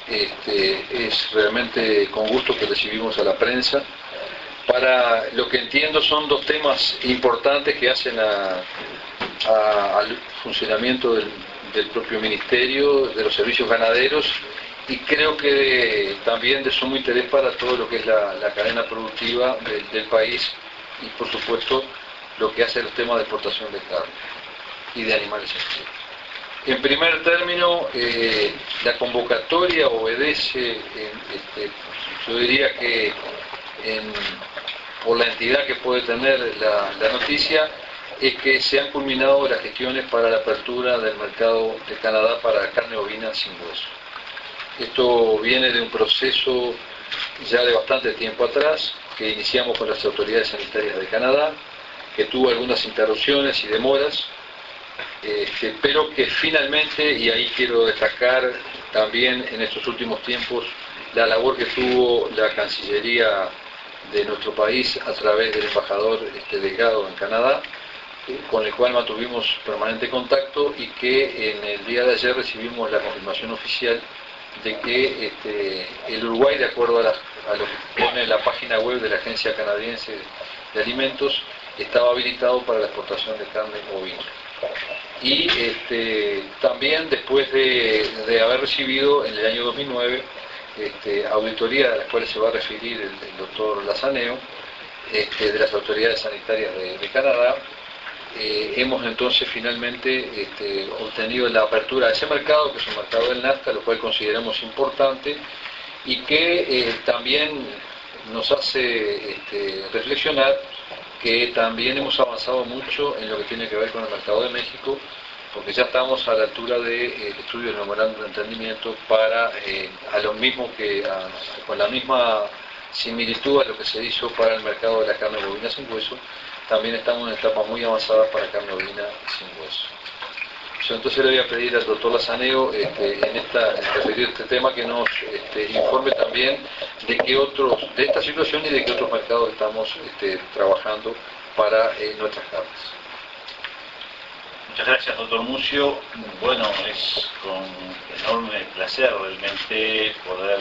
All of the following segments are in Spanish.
Es realmente con gusto que recibimos a la prensa. Para lo que entiendo son dos temas importantes que hacen al funcionamiento del propio Ministerio, de los servicios ganaderos, y creo que también de sumo interés para todo lo que es la cadena productiva del país y por supuesto lo que hace el tema de exportación de carne y de animales en sí. En primer término, la convocatoria obedece, yo diría que por la entidad que puede tener la noticia, es que se han culminado las gestiones para la apertura del mercado de Canadá para carne ovina sin hueso. Esto viene de un proceso ya de bastante tiempo atrás, que iniciamos con las autoridades sanitarias de Canadá, que tuvo algunas interrupciones y demoras, pero que finalmente, y ahí quiero destacar también en estos últimos tiempos la labor que tuvo la Cancillería de nuestro país a través del embajador Delgado en Canadá, con el cual mantuvimos permanente contacto y que en el día de ayer recibimos la confirmación oficial de que el Uruguay, de acuerdo a lo que pone en la página web de la Agencia Canadiense de Alimentos, estaba habilitado para la exportación de carne ovina. Y también después de haber recibido en el año 2009 auditoría a las cuales se va a referir el doctor Lazaneo, de las autoridades sanitarias de Canadá, hemos entonces finalmente obtenido la apertura de ese mercado, que es un mercado del NAFTA, lo cual consideramos importante y que también nos hace reflexionar que también hemos avanzado mucho en lo que tiene que ver con el mercado de México, porque ya estamos a la altura del estudio del memorándum de entendimiento para, con la misma similitud a lo que se hizo para el mercado de la carne bovina sin hueso, también estamos en una etapa muy avanzada para carne ovina sin hueso. Yo entonces le voy a pedir al doctor Lazaneo, en referido a este tema, que nos informe también de esta situación y de qué otros mercados estamos trabajando para nuestras carnes. Muchas gracias, doctor Mucio. Bueno, es con enorme placer realmente poder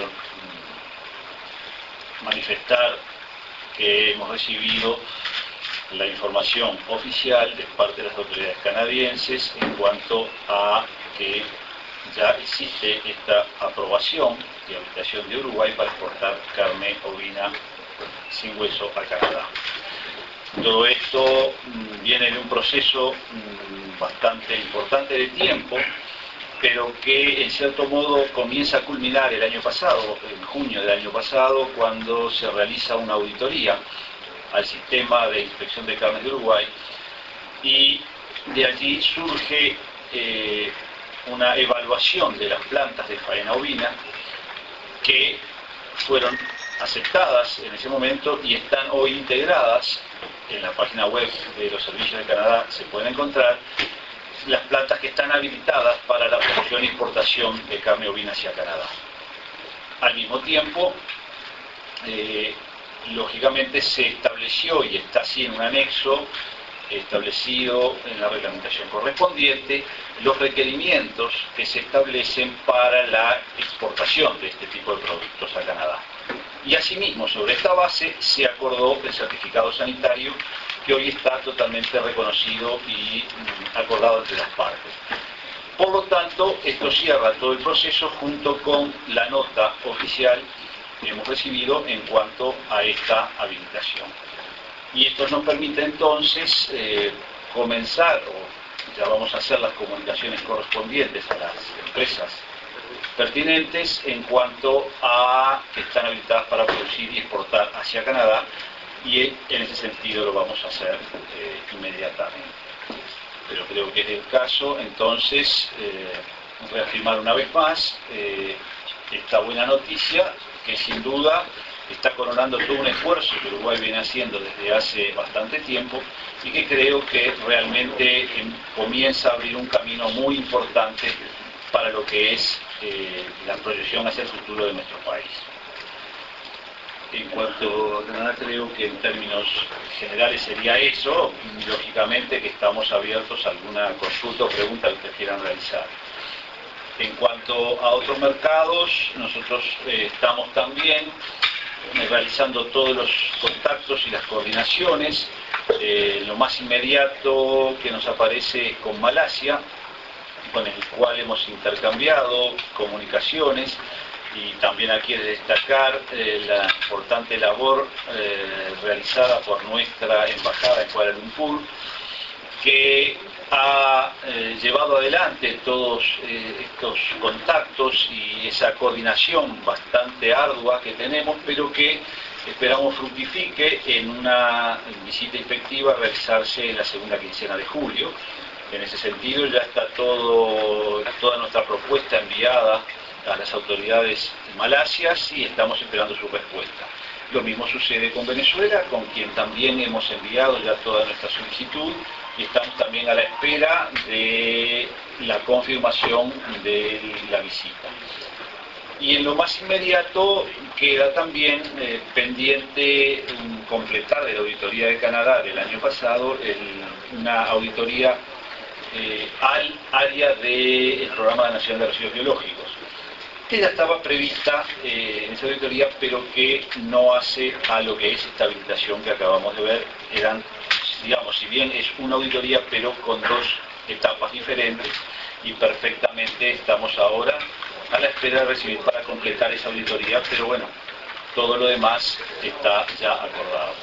manifestar que hemos recibido la información oficial de parte de las autoridades canadienses en cuanto a que ya existe esta aprobación y habilitación de Uruguay para exportar carne ovina sin hueso a Canadá. Todo esto viene de un proceso bastante importante de tiempo, pero que en cierto modo comienza a culminar el año pasado, en junio del año pasado, cuando se realiza una auditoría al sistema de inspección de carnes de Uruguay, y de allí surge una evaluación de las plantas de faena ovina que fueron aceptadas en ese momento y están hoy integradas en la página web de los servicios de Canadá. Se pueden encontrar las plantas que están habilitadas para la producción e importación de carne ovina hacia Canadá. Al mismo tiempo, lógicamente se estableció, y está así en un anexo establecido en la reglamentación correspondiente, los requerimientos que se establecen para la exportación de este tipo de productos a Canadá. Y asimismo, sobre esta base, se acordó el certificado sanitario, que hoy está totalmente reconocido y acordado entre las partes. Por lo tanto, esto cierra todo el proceso junto con la nota oficial que hemos recibido en cuanto a esta habilitación. Y esto nos permite entonces comenzar, o ya vamos a hacer las comunicaciones correspondientes a las empresas pertinentes en cuanto a que están habilitadas para producir y exportar hacia Canadá, y en ese sentido lo vamos a hacer inmediatamente. Pero creo que es el caso, entonces, reafirmar una vez más esta buena noticia, que sin duda está coronando todo un esfuerzo que Uruguay viene haciendo desde hace bastante tiempo, y que creo que realmente comienza a abrir un camino muy importante para lo que es la proyección hacia el futuro de nuestro país. En cuanto a Canadá, creo que en términos generales sería eso. Lógicamente que estamos abiertos a alguna consulta o pregunta que ustedes quieran realizar. En cuanto cuanto a otros mercados, nosotros estamos también realizando todos los contactos y las coordinaciones. Lo más inmediato que nos aparece es con Malasia, con el cual hemos intercambiado comunicaciones, y también aquí es destacar la importante labor realizada por nuestra embajada en Kuala Lumpur, que ha llevado adelante todos estos contactos y esa coordinación bastante ardua que tenemos, pero que esperamos fructifique en una visita inspectiva a realizarse en la segunda quincena de julio. En ese sentido ya está toda nuestra propuesta enviada a las autoridades malasias y estamos esperando su respuesta. Lo mismo sucede con Venezuela, con quien también hemos enviado ya toda nuestra solicitud, y estamos también a la espera de la confirmación de la visita. Y en lo más inmediato queda también pendiente completar de la auditoría de Canadá del año pasado una auditoría al área del Programa Nacional de Residuos Biológicos, que ya estaba prevista en esa auditoría, pero que no hace a lo que es esta habilitación que acabamos de ver. Eran, digamos, si bien es una auditoría, pero con dos etapas diferentes, y perfectamente estamos ahora a la espera de recibir para completar esa auditoría, pero bueno, todo lo demás está ya acordado.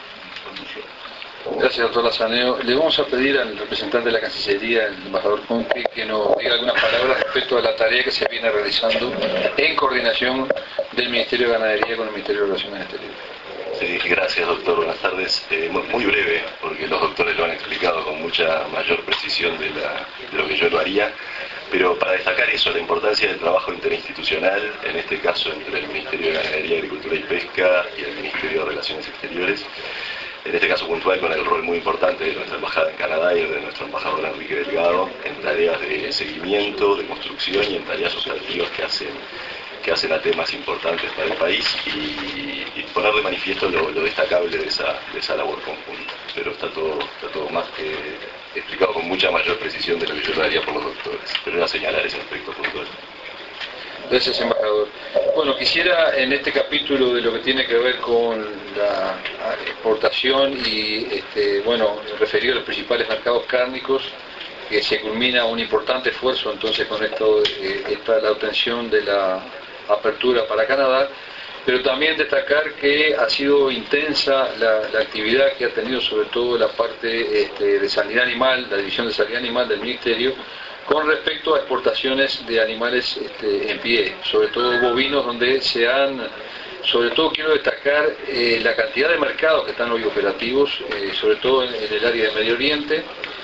Gracias, doctor Lazaneo. Le vamos a pedir al representante de la Cancillería, el embajador Conque, que nos diga algunas palabras respecto a la tarea que se viene realizando en coordinación del Ministerio de Ganadería con el Ministerio de Relaciones Exteriores. Sí, gracias, doctor. Buenas tardes. Muy breve, porque los doctores lo han explicado con mucha mayor precisión de lo que yo lo haría, pero para destacar eso, la importancia del trabajo interinstitucional, en este caso entre el Ministerio de Ganadería, Agricultura y Pesca y el Ministerio de Relaciones Exteriores, en este caso puntual con el rol muy importante de nuestra embajada en Canadá y de nuestro embajador Enrique Delgado en tareas de seguimiento, de construcción y en tareas operativas que hacen a temas importantes para el país, y poner de manifiesto lo destacable de esa labor conjunta. Pero está todo más que explicado con mucha mayor precisión de lo que yo lo haría por los doctores, pero era señalar ese aspecto puntual. Gracias, embajador. Bueno, quisiera en este capítulo de lo que tiene que ver con la exportación y, referido a los principales mercados cárnicos, que se culmina un importante esfuerzo entonces con esto, la obtención de la apertura para Canadá, pero también destacar que ha sido intensa la actividad que ha tenido sobre todo la parte de sanidad animal, la división de sanidad animal del Ministerio, con respecto a exportaciones de animales en pie, sobre todo bovinos, donde sobre todo quiero destacar la cantidad de mercados que están hoy operativos, sobre todo en el área de Medio Oriente,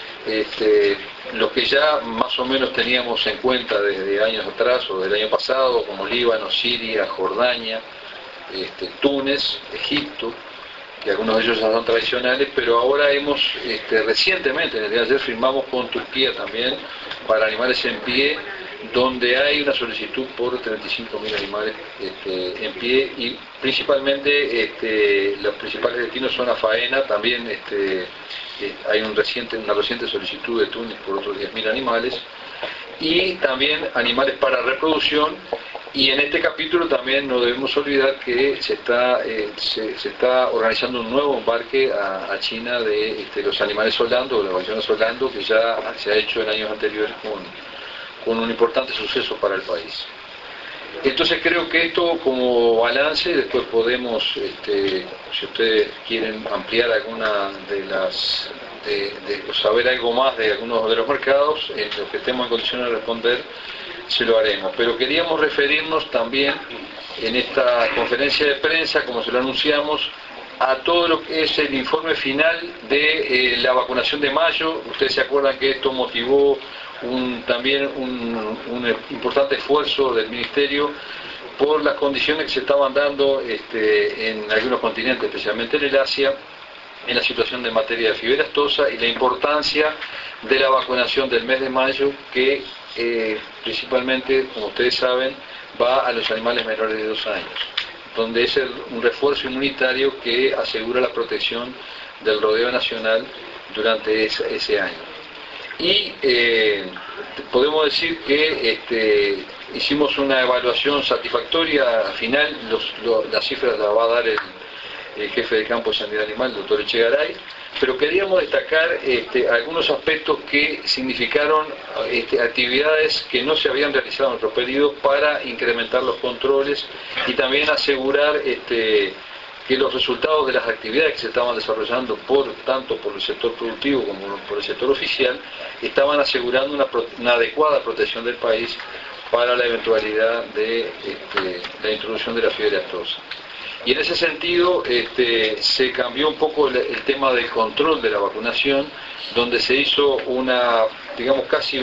lo que ya más o menos teníamos en cuenta desde años atrás o del año pasado, como Líbano, Siria, Jordania, Túnez, Egipto, que algunos de ellos ya son tradicionales, pero ahora recientemente, en el día de ayer, firmamos con Turquía también para animales en pie, donde hay una solicitud por 35.000 animales en pie, y principalmente los principales destinos son a faena. También hay una reciente solicitud de Túnez por otros 10.000 animales, y también animales para reproducción. Y en este capítulo también no debemos olvidar que se está organizando un nuevo embarque a China de los animales Orlando, de las vacaciones Orlando, que ya se ha hecho en años anteriores con un importante suceso para el país. Entonces creo que esto como balance, después podemos, si ustedes quieren ampliar alguna de saber algo más de algunos de los mercados, en los que estemos en condiciones de responder, se lo haremos. Pero queríamos referirnos también en esta conferencia de prensa, como se lo anunciamos, a todo lo que es el informe final de la vacunación de mayo. Ustedes se acuerdan que esto motivó también un importante esfuerzo del Ministerio por las condiciones que se estaban dando en algunos continentes, especialmente en el Asia, en la situación de materia de fiebre aftosa, y la importancia de la vacunación del mes de mayo, que principalmente, como ustedes saben, va a los animales menores de 2 años, donde es un refuerzo inmunitario que asegura la protección del rodeo nacional durante ese año. Y podemos decir que hicimos una evaluación satisfactoria final, las cifras las va a dar el jefe de campo de sanidad animal, el doctor Echegaray, pero queríamos destacar algunos aspectos que significaron actividades que no se habían realizado en otros periodos para incrementar los controles y también asegurar que los resultados de las actividades que se estaban desarrollando tanto por el sector productivo como por el sector oficial estaban asegurando una adecuada protección del país para la eventualidad de la introducción de la fiebre aftosa. Y en ese sentido se cambió un poco el tema del control de la vacunación, donde se hizo casi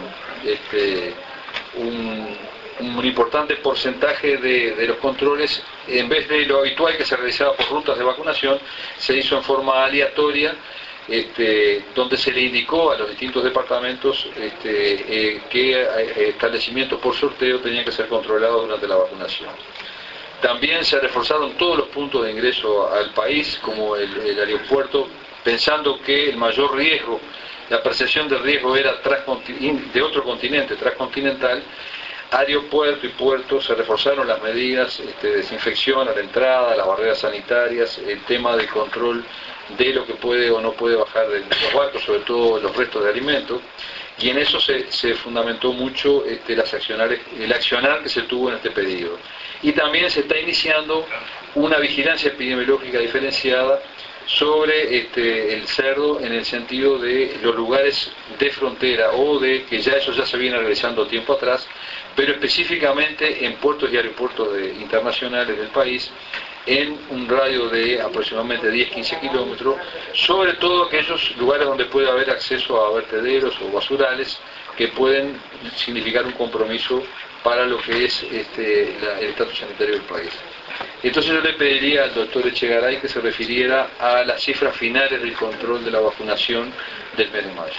un importante porcentaje de los controles, en vez de lo habitual que se realizaba por rutas de vacunación, se hizo en forma aleatoria, donde se le indicó a los distintos departamentos que establecimientos por sorteo tenían que ser controlados durante la vacunación. También se reforzaron todos los puntos de ingreso al país, como el aeropuerto, pensando que el mayor riesgo, la percepción de riesgo era de otro continente, transcontinental. Aeropuerto y puerto se reforzaron las medidas de desinfección a la entrada, las barreras sanitarias, el tema del control de lo que puede o no puede bajar de los barcos, sobre todo los restos de alimentos, y en eso se fundamentó mucho el accionar que se tuvo en este periodo. Y también se está iniciando una vigilancia epidemiológica diferenciada sobre el cerdo, en el sentido de los lugares de frontera o de que eso ya se viene realizando tiempo atrás, pero específicamente en puertos y aeropuertos internacionales del país, en un radio de aproximadamente 10-15 kilómetros, sobre todo aquellos lugares donde puede haber acceso a vertederos o basurales que pueden significar un compromiso para lo que es el estatus sanitario del país. Entonces yo le pediría al doctor Echegaray que se refiriera a las cifras finales del control de la vacunación del mes de mayo.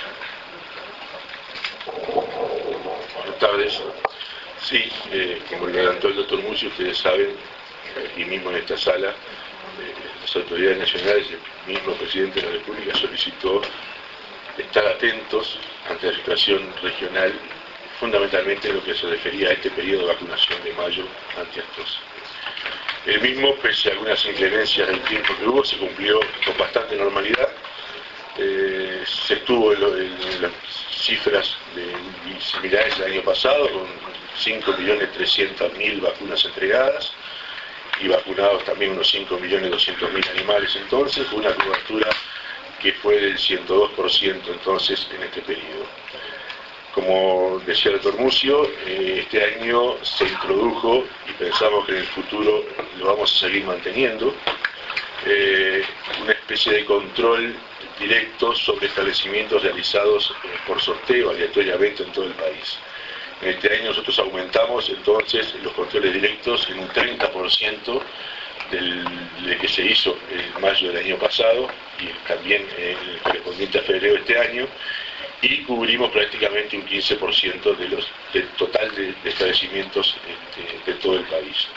Buenas tardes. Sí, como lo adelantó el doctor Mucio, ustedes saben, aquí mismo en esta sala, las autoridades nacionales, el mismo presidente de la República solicitó estar atentos ante la situación regional, fundamentalmente en lo que se refería a este periodo de vacunación de mayo antiaftosa. El mismo, pese a algunas inclemencias del tiempo que hubo, se cumplió con bastante normalidad. Se estuvo en las cifras similares al año pasado, con 5.300.000 vacunas entregadas y vacunados también unos 5.200.000 animales entonces, con una cobertura que fue del 102% entonces en este periodo. Como decía el doctor Mucio, este año se introdujo, y pensamos que en el futuro lo vamos a seguir manteniendo, una especie de control directo sobre establecimientos realizados por sorteo aleatoriamente en todo el país. En este año nosotros aumentamos entonces los controles directos en un 30% de que se hizo en mayo del año pasado y también el correspondiente a febrero de este año, y cubrimos prácticamente un 15% del total de establecimientos de todo el país.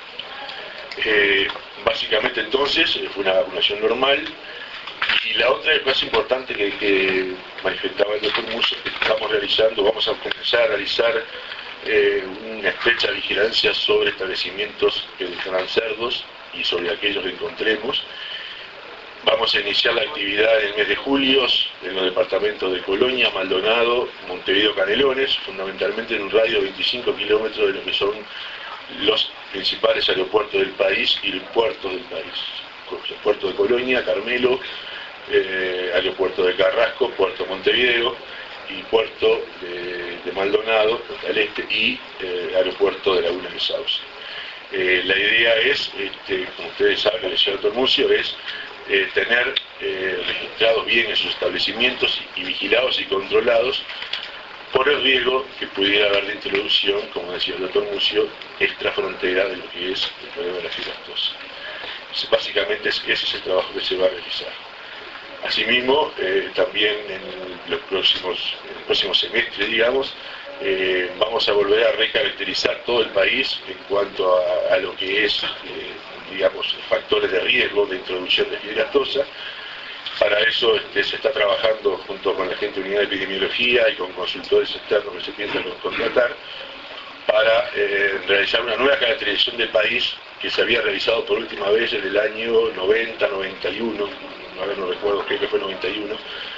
Básicamente entonces fue una vacunación normal. Y la otra más importante que manifestaba el doctor Musso, que vamos a comenzar a realizar una estrecha vigilancia sobre establecimientos que dejarán cerdos y sobre aquellos que encontremos. Vamos a iniciar la actividad en el mes de julio en los departamentos de Colonia, Maldonado, Montevideo, Canelones, fundamentalmente en un radio de 25 kilómetros de lo que son los principales aeropuertos del país y los puertos del país. El puerto de Colonia, Carmelo, aeropuerto de Carrasco, puerto Montevideo y puerto de Maldonado, al este, y aeropuerto de Laguna de Sauce. La idea es, como ustedes saben, el señor doctor Mucio, es tener registrados bien esos establecimientos y vigilados y controlados por el riesgo que pudiera haber de introducción, como decía el doctor Mucio, extrafrontera de lo que es el problema de la fiebre aftosa. Básicamente ese es el trabajo que se va a realizar. Asimismo, también en el próximo semestre, digamos, vamos a volver a recaracterizar todo el país en cuanto a lo que es, digamos, factores de riesgo de introducción de fiebre aftosa. Para eso se está trabajando junto con la gente de unidad de epidemiología y con consultores externos que se piensan contratar para realizar una nueva caracterización del país que se había realizado por última vez en el año 90, 91, ahora no recuerdo, creo que fue 91,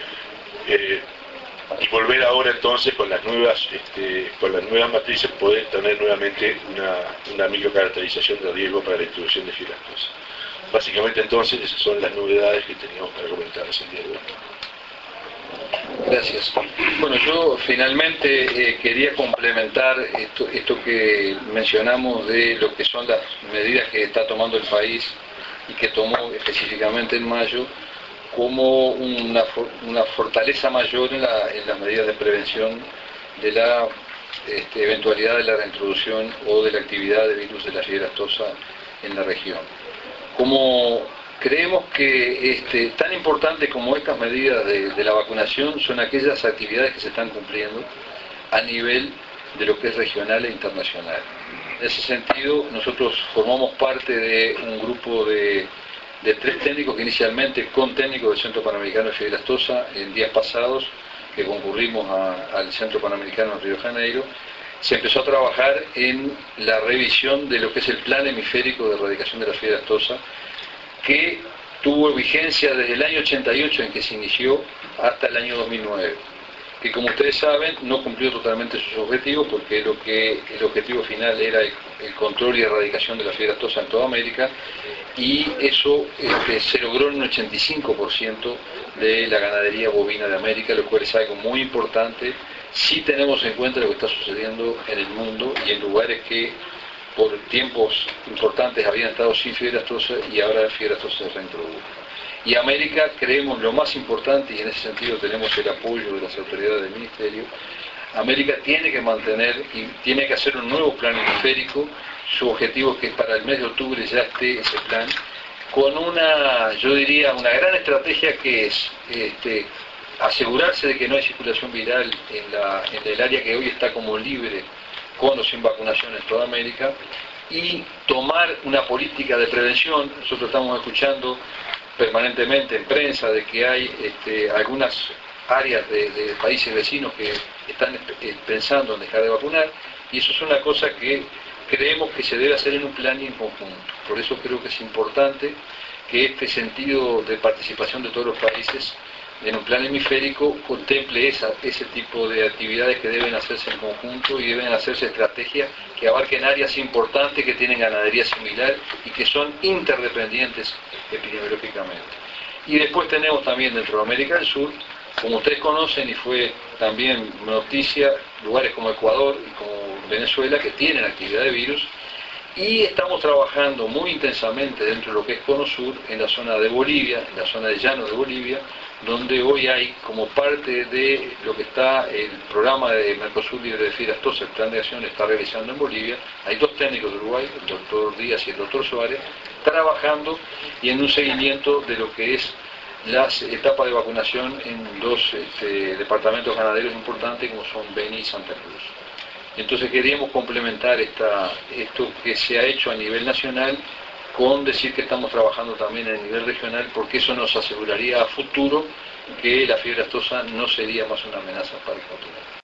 y volver ahora entonces con las nuevas matrices poder tener nuevamente una microcaracterización de riesgo para la introducción de fibra aftosa. Básicamente entonces esas son las novedades que teníamos para comentarles el día de hoy. Gracias. Bueno, yo finalmente quería complementar esto que mencionamos de lo que son las medidas que está tomando el país y que tomó específicamente en mayo como una fortaleza mayor en las medidas de prevención de la eventualidad de la reintroducción o de la actividad de virus de la fiebre aftosa en la región. Como creemos que tan importante como estas medidas de la vacunación son aquellas actividades que se están cumpliendo a nivel de lo que es regional e internacional. En ese sentido, nosotros formamos parte de un grupo de 3 técnicos que inicialmente con técnicos del Centro Panamericano de Fiebre Aftosa en días pasados, que concurrimos al Centro Panamericano en Río de Janeiro, se empezó a trabajar en la revisión de lo que es el Plan Hemisférico de Erradicación de la Fiebre Aftosa, que tuvo vigencia desde el año 88 en que se inició hasta el año 2009, que como ustedes saben no cumplió totalmente sus objetivos porque el objetivo final era el control y erradicación de la fiebre aftosa en toda América, y eso se logró en un 85% de la ganadería bovina de América, lo cual es algo muy importante si tenemos en cuenta lo que está sucediendo en el mundo y en lugares que por tiempos importantes habían estado sin fiebre aftosa y ahora la fiebre aftosa se reintrodujo. Y América, creemos lo más importante, y en ese sentido tenemos el apoyo de las autoridades del Ministerio, América tiene que mantener y tiene que hacer un nuevo plan hemisférico. Su objetivo es que para el mes de octubre ya esté ese plan, con yo diría, una gran estrategia que es asegurarse de que no hay circulación viral en el área que hoy está como libre, con o sin vacunación en toda América, y tomar una política de prevención. Nosotros estamos escuchando permanentemente en prensa de que hay algunas áreas de países vecinos que están pensando en dejar de vacunar, y eso es una cosa que creemos que se debe hacer en un plan y en conjunto. Por eso creo que es importante que este sentido de participación de todos los países en un plan hemisférico contemple ese tipo de actividades que deben hacerse en conjunto y deben hacerse estrategias que abarquen áreas importantes que tienen ganadería similar y que son interdependientes epidemiológicamente. Y después tenemos también dentro de América del Sur, como ustedes conocen y fue también noticia, lugares como Ecuador y como Venezuela que tienen actividad de virus, y estamos trabajando muy intensamente dentro de lo que es Cono Sur, en la zona de Bolivia, en la zona de llano de Bolivia, donde hoy hay como parte de lo que está el programa de Mercosur Libre de Fiebre Aftosa, el plan de acción está realizando en Bolivia. Hay 2 técnicos de Uruguay, el doctor Díaz y el doctor Suárez, trabajando y en un seguimiento de lo que es las etapas de vacunación en 2 departamentos ganaderos importantes como son Beni y Santa Cruz. Entonces queríamos complementar esto que se ha hecho a nivel nacional con decir que estamos trabajando también a nivel regional, porque eso nos aseguraría a futuro que la fiebre aftosa no sería más una amenaza para el futuro.